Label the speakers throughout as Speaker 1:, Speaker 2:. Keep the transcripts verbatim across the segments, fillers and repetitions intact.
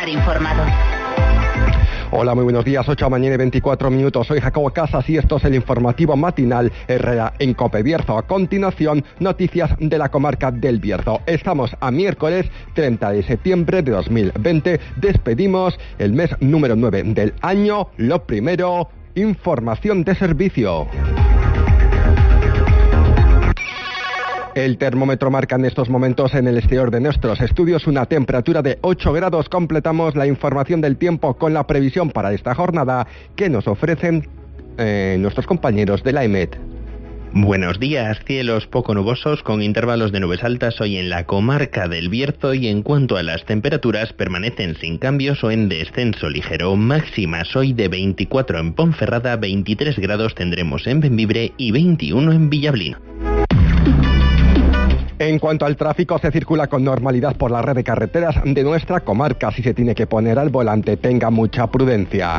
Speaker 1: estar informado.
Speaker 2: Hola, muy buenos días, ocho de la mañana y veinticuatro minutos. Soy Jacobo Casas y esto es el informativo matinal Herrera en COPE Bierzo. A continuación, noticias de la comarca del Bierzo. Estamos a miércoles treinta de septiembre de dos mil veinte. Despedimos el mes número nueve del año. Lo primero, información de servicio. El termómetro marca en estos momentos en el exterior de nuestros estudios una temperatura de ocho grados. Completamos la información del tiempo con la previsión para esta jornada que nos ofrecen eh, nuestros compañeros de la E M E T.
Speaker 3: Buenos días, cielos poco nubosos con intervalos de nubes altas hoy en la comarca del Bierzo y en cuanto a las temperaturas permanecen sin cambios o en descenso ligero. Máximas hoy de veinticuatro en Ponferrada, veintitrés grados tendremos en Bembibre y veintiuno en Villablino.
Speaker 2: En cuanto al tráfico, se circula con normalidad por la red de carreteras de nuestra comarca. Si se tiene que poner al volante, tenga mucha prudencia.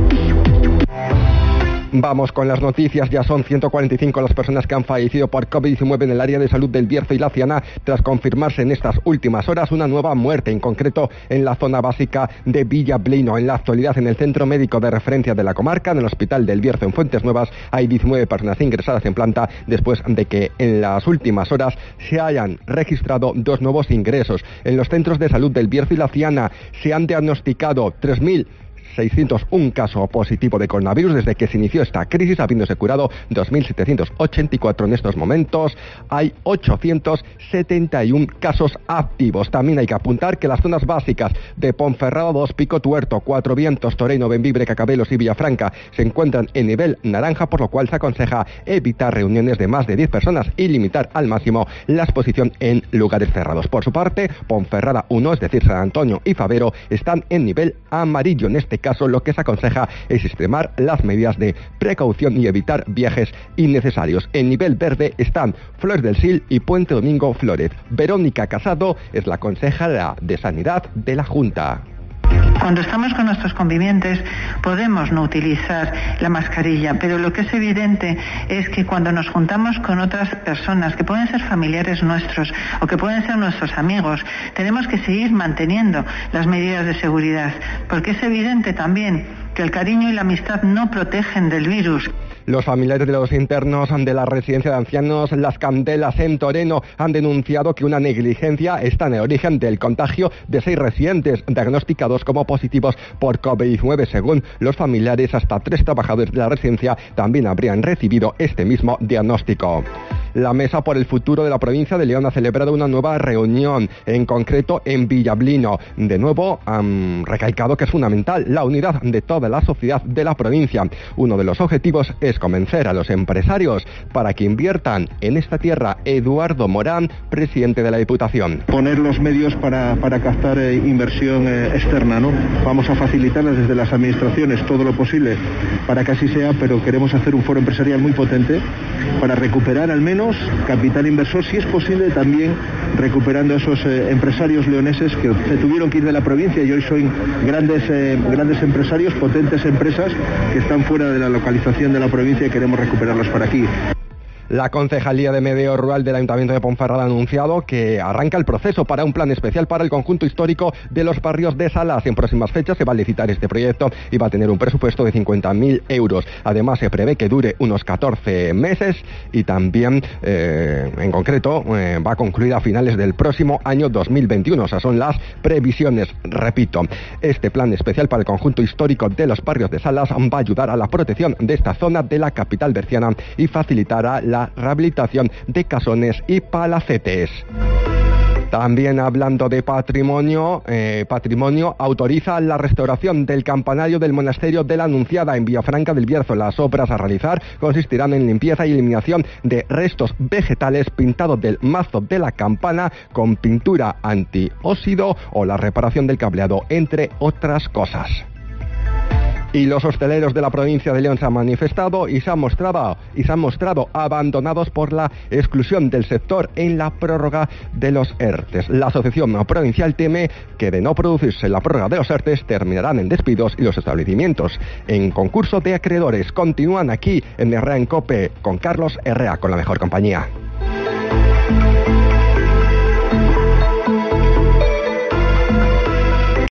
Speaker 2: Vamos con las noticias. Ya son ciento cuarenta y cinco las personas que han fallecido por COVID diecinueve en el área de salud del Bierzo y la Ciana, tras confirmarse en estas últimas horas una nueva muerte, en concreto en la zona básica de Villablino. En la actualidad, en el centro médico de referencia de la comarca, en el hospital del Bierzo en Fuentes Nuevas, hay diecinueve personas ingresadas en planta después de que en las últimas horas se hayan registrado dos nuevos ingresos. En los centros de salud del Bierzo y la Ciana se han diagnosticado tres mil seiscientos uno casos positivos de coronavirus desde que se inició esta crisis, habiéndose curado dos mil setecientos ochenta y cuatro. En estos momentos hay ochocientos setenta y uno casos activos. También hay que apuntar que las zonas básicas de Ponferrada dos, Pico Tuerto, Cuatro Vientos, Toreno, Bembibre, Cacabelos y Villafranca se encuentran en nivel naranja, por lo cual se aconseja evitar reuniones de más de diez personas y limitar al máximo la exposición en lugares cerrados. Por su parte, Ponferrada uno, es decir, San Antonio y Favero, están en nivel amarillo. En este caso, lo que se aconseja es extremar las medidas de precaución y evitar viajes innecesarios. En nivel verde están Flores del Sil y Puente Domingo Flórez. Verónica Casado es la consejera de Sanidad de la Junta.
Speaker 4: Cuando estamos con nuestros convivientes podemos no utilizar la mascarilla, pero lo que es evidente es que cuando nos juntamos con otras personas que pueden ser familiares nuestros o que pueden ser nuestros amigos, tenemos que seguir manteniendo las medidas de seguridad, porque es evidente también que el cariño y la amistad no protegen del virus.
Speaker 2: Los familiares de los internos de la residencia de ancianos Las Candelas en Toreno han denunciado que una negligencia está en el origen del contagio de seis residentes diagnosticados como positivos por COVID diecinueve. Según los familiares, hasta tres trabajadores de la residencia también habrían recibido este mismo diagnóstico. La Mesa por el Futuro de la provincia de León ha celebrado una nueva reunión, en concreto en Villablino. De nuevo, han recalcado que es fundamental la unidad de toda la sociedad de la provincia. Uno de los objetivos es convencer a los empresarios para que inviertan en esta tierra. Eduardo Morán, presidente de la Diputación.
Speaker 5: Poner los medios para, para captar eh, inversión eh, externa, ¿no? Vamos a facilitarlas desde las administraciones todo lo posible para que así sea, pero queremos hacer un foro empresarial muy potente para recuperar al menos capital inversor, si es posible también recuperando a esos eh, empresarios leoneses que se tuvieron que ir de la provincia y hoy son grandes, eh, grandes empresarios, potentes empresas que están fuera de la localización de la provincia y queremos recuperarlos para aquí.
Speaker 2: La Concejalía de Medio Rural del Ayuntamiento de Ponferrada ha anunciado que arranca el proceso para un plan especial para el conjunto histórico de los barrios de Salas. En próximas fechas se va a licitar este proyecto y va a tener un presupuesto de cincuenta mil euros. Además, se prevé que dure unos catorce meses y también, eh, en concreto, eh, va a concluir a finales del próximo año dos mil veintiuno. O sea, son las previsiones. Repito, este plan especial para el conjunto histórico de los barrios de Salas va a ayudar a la protección de esta zona de la capital berciana y facilitará la la rehabilitación de casones y palacetes. También hablando de patrimonio, eh, patrimonio autoriza la restauración del campanario del monasterio de la Anunciada en Villafranca del Bierzo. Las obras a realizar consistirán en limpieza y eliminación de restos vegetales, pintado del mazo de la campana con pintura antióxido o la reparación del cableado, entre otras cosas. Y los hosteleros de la provincia de León se han manifestado y se han mostrado, y se han mostrado abandonados por la exclusión del sector en la prórroga de los ERTES. La asociación provincial teme que de no producirse la prórroga de los ERTES terminarán en despidos y los establecimientos en concurso de acreedores. Continúan aquí en Herrera en COPE con Carlos Herrera, con la mejor compañía.